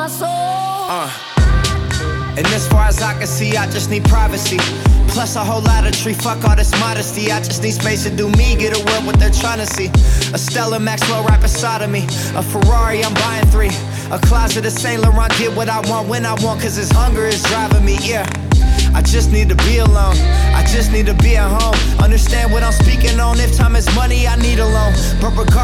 my soul. And as far as I can see, I just need privacy. Plus a whole lot of tree, fuck all this modesty. I just need space to do me, get away what they're trying to see. A Stella Maxwell right beside of me. A Ferrari, I'm buying 3. A closet of Saint Laurent, get what I want when I want, cause this hunger is driving me, yeah. I just need to be alone, I just need to be at home. Understand what I'm speaking on, if time is money, I need a loan. But regardless